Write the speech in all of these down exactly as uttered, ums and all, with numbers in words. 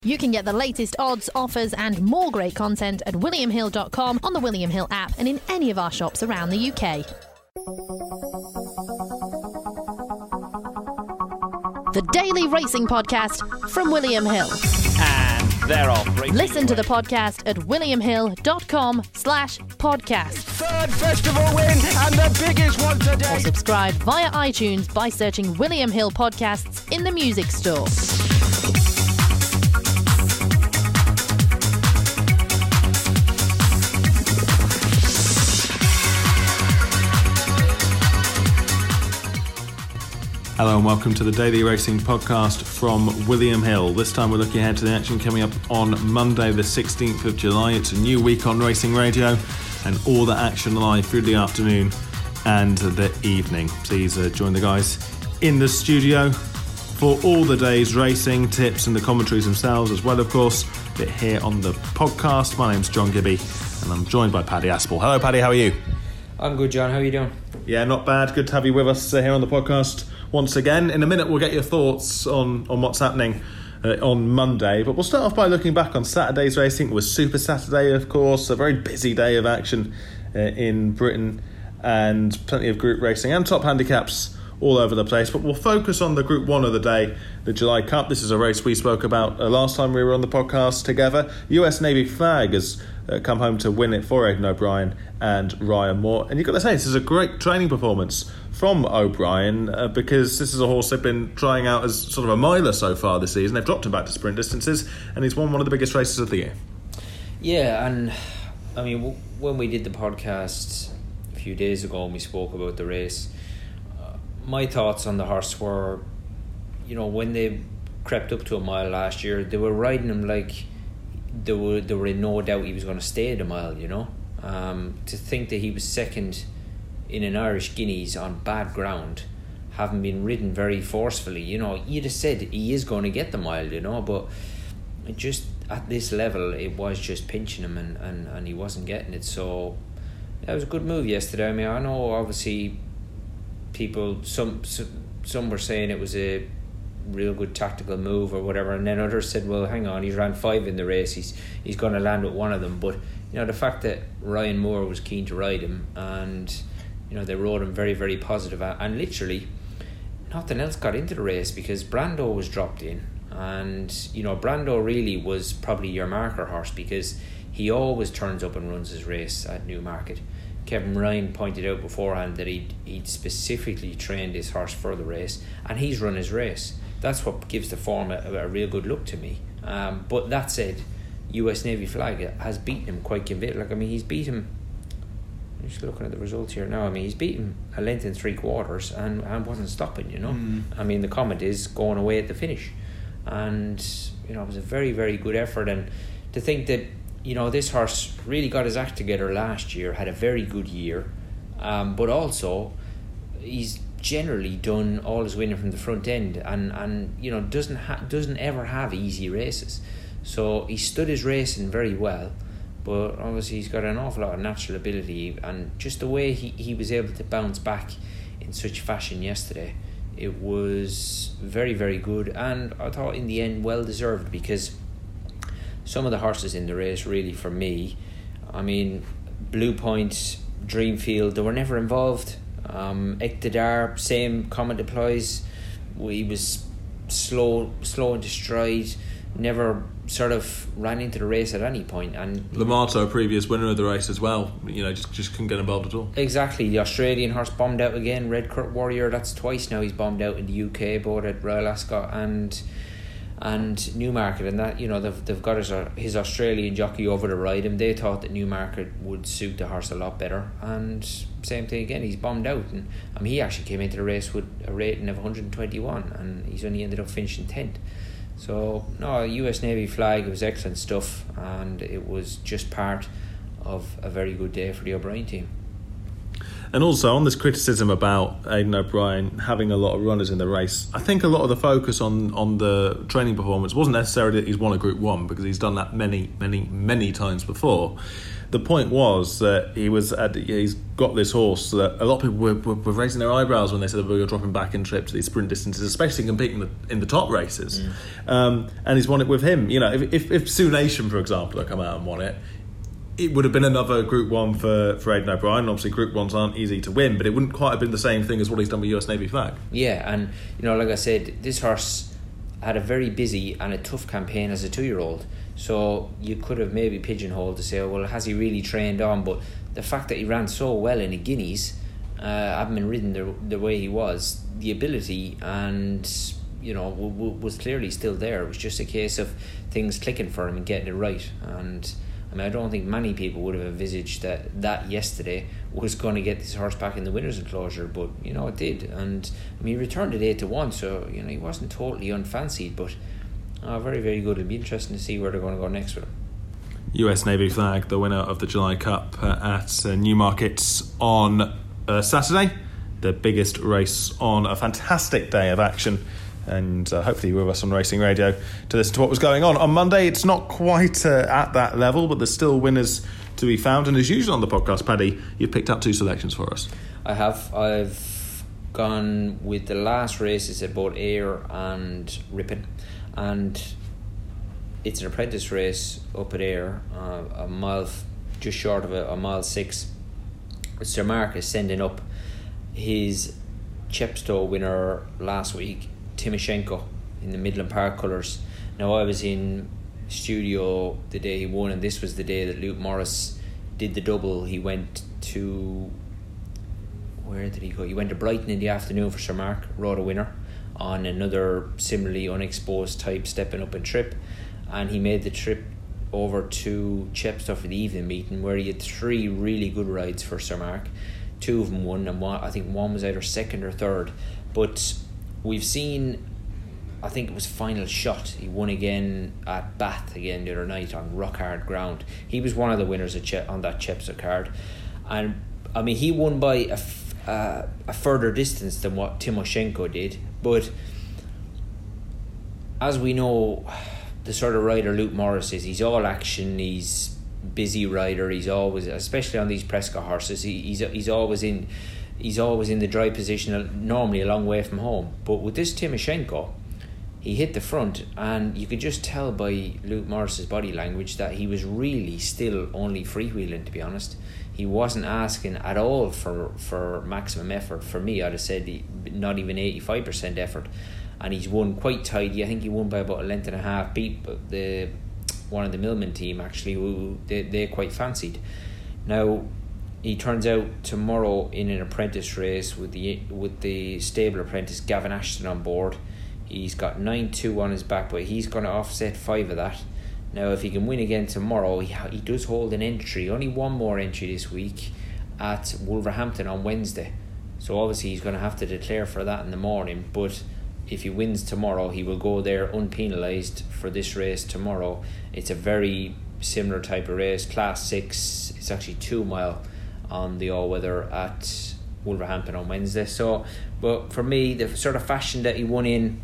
You can get the latest odds, offers and more great content at william hill dot com, on the William Hill app and in any of our shops around the U K. The Daily Racing Podcast from William Hill. And they're off. Listen to the podcast at william hill dot com slash podcast. Third festival win and the biggest one today. Or subscribe via iTunes by searching William Hill Podcasts in the music store. Hello and welcome to the Daily Racing Podcast from William Hill. This time we're looking ahead to the action coming up on Monday the sixteenth of July. It's a new week on Racing Radio and all the action live through the afternoon and the evening. Please uh, join the guys in the studio for all the day's racing tips and the commentaries themselves as well, of course, but here on the podcast. My name's John Gibby and I'm joined by Paddy Aspel. Hello Paddy, how are you? I'm good, John. How are you doing? Yeah, not bad. Good to have you with us uh, here on the podcast once again. In a minute we'll get your thoughts on, on what's happening uh, on Monday, but we'll start off by looking back on Saturday's racing. It was Super Saturday, of course, a very busy day of action uh, in Britain and plenty of group racing and top handicaps all over the place, but we'll focus on the Group one of the day, the July Cup. This is a race we spoke about uh, last time we were on the podcast together. U S Navy Flag has uh, come home to win it for Aidan O'Brien and Ryan Moore, and you've got to say this is a great training performance from O'Brien uh, because this is a horse they've been trying out as sort of a miler so far this season. They've dropped him back to sprint distances and he's won one of the biggest races of the year. Yeah, and I mean w- when we did the podcast a few days ago and we spoke about the race, uh, my thoughts on the horse were, you know, when they crept up to a mile last year, they were riding him like they were, they were in no doubt he was going to stay the mile, you know. Um, to think that he was second in an Irish Guineas on bad ground, having been ridden very forcefully, you know, you'd have said he is going to get the mile, you know, but it just at this level it was just pinching him and, and, and he wasn't getting it. So that was a good move yesterday. I mean, I know obviously people, some some were saying it was a real good tactical move or whatever, and then others said, well, hang on, he's ran five in the race, he's he's going to land with one of them. But you know, the fact that Ryan Moore was keen to ride him and you know they rode him very very positive, and literally nothing else got into the race because Brando was dropped in, and you know Brando really was probably your marker horse because he always turns up and runs his race at Newmarket. Kevin Ryan pointed out beforehand that he'd, he'd specifically trained his horse for the race and he's run his race. That's what gives the form a, a real good look to me. Um, but that said, U S Navy Flag has beaten him quite convincingly. Like I mean, he's beat him. I'm just looking at the results here now. I mean, he's beaten a length and three quarters and, and wasn't stopping. You know, mm. I mean, the comment is going away at the finish, and you know, it was a very very good effort. And to think that you know this horse really got his act together last year, had a very good year, um, but also he's generally done all his winning from the front end, and, and you know doesn't ha- doesn't ever have easy races. So he stood his racing very well, but obviously he's got an awful lot of natural ability, and just the way he, he was able to bounce back in such fashion yesterday, it was very very good, and I thought in the end well deserved because some of the horses in the race really for me, I mean Blue Point, Dreamfield, they were never involved. Um, Iqtidar, same comment applies. He was slow, slow into stride, never sort of ran into the race at any point. And Lamato, previous winner of the race as well, you know, just just couldn't get involved at all. Exactly. The Australian horse bombed out again. Red Kurt Warrior, that's twice now he's bombed out in the U K, both at Royal Ascot and and Newmarket, and that you know they've they've got his his Australian jockey over to ride him. They thought that Newmarket would suit the horse a lot better, and same thing again. He's bombed out, and I mean he actually came into the race with a rating of one hundred twenty-one, and he's only ended up finishing tenth. So no, U S Navy Flag, it was excellent stuff, and it was just part of a very good day for the O'Brien team. And also, on this criticism about Aidan O'Brien having a lot of runners in the race, I think a lot of the focus on, on the training performance wasn't necessarily that he's won a Group one, because he's done that many, many, many times before. The point was that he was at, he's got this horse that a lot of people were, were, were raising their eyebrows when they said that we were dropping back in trip to these sprint distances, especially competing in the, in the top races. Mm. Um, and he's won it with him. You know, if, if, if Sioux Nation, for example, had come out and won it, it would have been another Group one for, for Aidan O'Brien. Obviously, Group ones aren't easy to win, but it wouldn't quite have been the same thing as what he's done with U S Navy Flag. Yeah, and, you know, like I said, this horse had a very busy and a tough campaign as a two-year-old. So you could have maybe pigeonholed to say, oh, well, has he really trained on? But the fact that he ran so well in the Guineas, uh, having been ridden the, the way he was, the ability and, you know, w- w- was clearly still there. It was just a case of things clicking for him and getting it right. And I mean, I don't think many people would have envisaged that that yesterday was going to get this horse back in the winner's enclosure, but, you know, it did. And I mean, he returned it eight to one, so, you know, he wasn't totally unfancied, but uh, very, very good. It'll be interesting to see where they're going to go next with him. U S Navy Flag, the winner of the July Cup uh, at uh, Newmarket on uh, Saturday, the biggest race on a fantastic day of action. And uh, hopefully you're with us on Racing Radio to listen to what was going on. On Monday, it's not quite uh, at that level, but there's still winners to be found. And as usual on the podcast, Paddy, you've picked up two selections for us. I have. I've gone with the last races at both Ayr and Ripon. And it's an apprentice race up at Ayr, uh, a mile, just short of a, a mile six. Sir Mark is sending up his Chepstow winner last week, Timoshenko, in the Midland Park colours. Now, I was in studio the day he won, and this was the day that Luke Morris did the double. He went to, where did he go? He went to Brighton in the afternoon for Sir Mark, rode a winner on another similarly unexposed type stepping up and trip, and he made the trip over to Chepstow for the evening meeting, where he had three really good rides for Sir Mark. Two of them won, and one, I think one was either second or third. But we've seen, I think it was Final Shot, he won again at Bath again the other night on rock hard ground. He was one of the winners at che- on that Chepstow card, and I mean, he won by a, f- uh, a further distance than what Timoshenko did. But as we know, the sort of rider Luke Morris is, he's all action, he's busy rider, he's always, especially on these Prescott horses, he, he's he's always in he's always in the dry position, normally a long way from home. But with this Timoshenko, he hit the front, and you could just tell by Luke Morris's body language that he was really still only freewheeling, to be honest. He wasn't asking at all for, for maximum effort. For me, I'd have said he, not even eighty-five percent effort. And he's won quite tidy. I think he won by about a length and a half, beat the one of the Millman team, actually, who they, they quite fancied. Now, he turns out tomorrow in an apprentice race with the with the stable apprentice Gavin Ashton on board. He's got nine two on his back, but he's going to offset five of that. Now, if he can win again tomorrow, he, he does hold an entry, only one more entry this week, at Wolverhampton on Wednesday. So obviously he's going to have to declare for that in the morning. But if he wins tomorrow, he will go there unpenalised for this race tomorrow. It's a very similar type of race, class six. It's actually two mile on the all-weather at Wolverhampton on Wednesday. So, but for me, the sort of fashion that he won in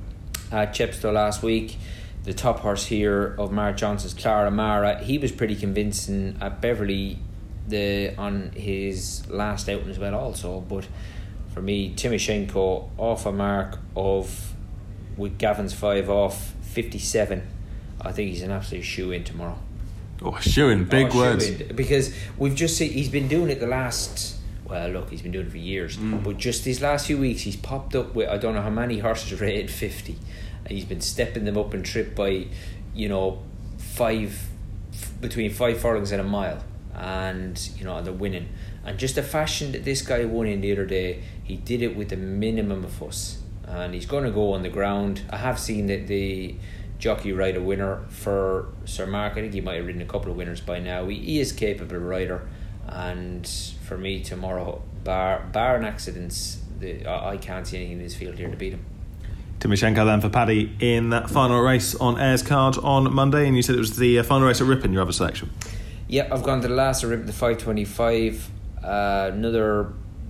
at Chepstow last week, the top horse here of Mark Johnson's Clara Mara, he was pretty convincing at Beverley the on his last outing as well also. But for me, Timoshenko off a mark of, with Gavin's five off, fifty-seven. I think he's an absolute shoe-in tomorrow. Oh, shoe-in, big oh, words. Shoe-in. Because we've just seen, he's been doing it the last, well, look, he's been doing it for years. Mm. But just these last few weeks, he's popped up with, I don't know how many horses rated fifty. And he's been stepping them up and trip by, you know, five, between five furlongs and a mile. And, you know, they're winning. And just the fashion that this guy won in the other day, he did it with the minimum of fuss. And he's going to go on the ground. I have seen that the jockey ride a winner for Sir Mark. I think he might have ridden a couple of winners by now. He, he is capable rider. And for me tomorrow, bar, bar accidents, the, I, I can't see anything in this field here to beat him. Timoshenko then for Paddy in that final race on Ayers card on Monday, and you said it was the uh, final race at Ripon, your other selection. Yeah, I've gone to the last of Ripon, the five twenty-five. Uh, another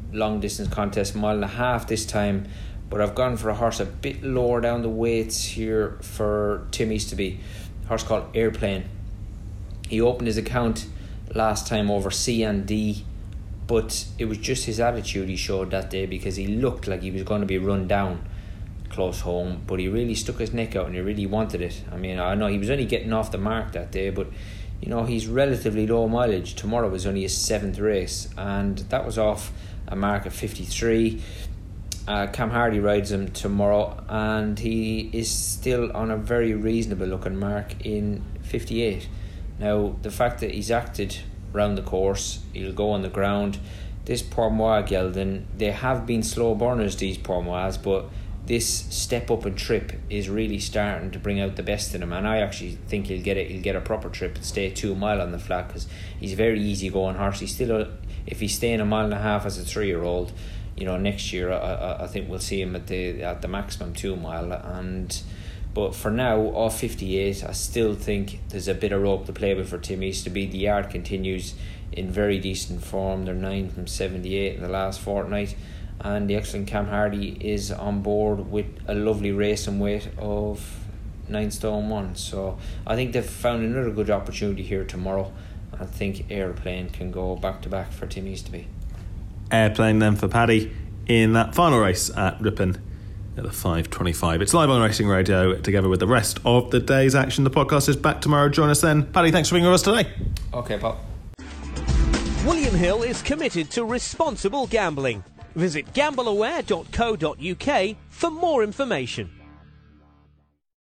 long distance contest, mile and a half this time, but I've gone for a horse a bit lower down the weights here for Tim Easterby, a horse called Airplane. He opened his account last time over C and D, but it was just his attitude he showed that day, because he looked like he was going to be run down close home, but he really stuck his neck out and he really wanted it. I mean, I know he was only getting off the mark that day, but you know, he's relatively low mileage. Tomorrow was only his seventh race, and that was off a mark of fifty-three. Uh, Cam Hardy rides him tomorrow, and he is still on a very reasonable looking mark in fifty-eight. Now, the fact that he's acted round the course, he'll go on the ground. This Pourmois gelding, they have been slow burners, these Pourmois, but this step up and trip is really starting to bring out the best in him, and I actually think he'll get it. He'll get a proper trip and stay two mile on the flat, because he's a very easy going horse. He's still, a, if he's staying a mile and a half as a three year old, you know, next year I, I, I think we'll see him at the at the maximum two mile. And but for now, off fifty-eight, I still think there's a bit of rope to play with for Tim Easterby. The yard continues in very decent form. They're nine from seventy-eight in the last fortnight. And the excellent Cam Hardy is on board with a lovely racing weight of nine stone one. So I think they've found another good opportunity here tomorrow. I think Airplane can go back to back for Tim Easterby. Airplane then for Paddy in that final race at Ripon at the five twenty-five. It's live on Racing Radio together with the rest of the day's action. The podcast is back tomorrow. Join us then. Paddy, thanks for being with us today. Okay, Paul. William Hill is committed to responsible gambling. Visit gamble aware dot co dot uk for more information.